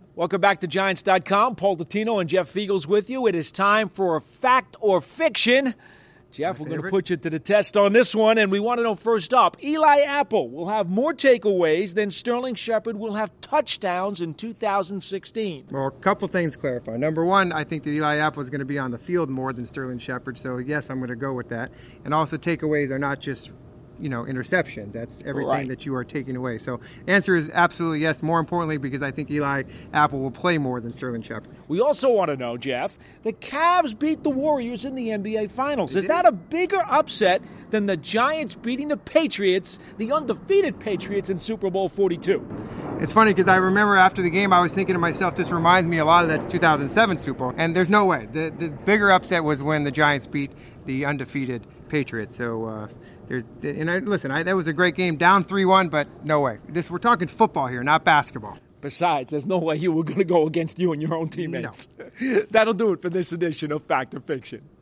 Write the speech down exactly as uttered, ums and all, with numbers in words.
Welcome back to Giants dot com. Paul Dottino and Jeff Feagles with you. It is time for a fact or fiction. Jeff, we're going to put you to the test on this one, and we want to know first up, Eli Apple will have more takeaways than Sterling Shepard will have touchdowns in two thousand sixteen. Well, a couple things to clarify. Number one, I think that Eli Apple is going to be on the field more than Sterling Shepard, so yes, I'm going to go with that. And also takeaways are not just you know, interceptions. That's everything right. that you are taking away. So the answer is absolutely yes. More importantly, because I think Eli Apple will play more than Sterling Shepard. We also want to know, Jeff, the Cavs beat the Warriors in the N B A Finals. They is did. that a bigger upset than the Giants beating the Patriots, the undefeated Patriots in Super Bowl forty-two? It's funny because I remember after the game I was thinking to myself, this reminds me a lot of that two thousand seven Super Bowl. And there's no way. The, the bigger upset was when the Giants beat the undefeated Patriots. So, uh, there's, and I, listen, I, that was a great game, down three one, but no way. This, we're talking football here, not basketball. Besides, there's no way you were going to go against you and your own teammates. No. That'll do it for this edition of Fact or Fiction.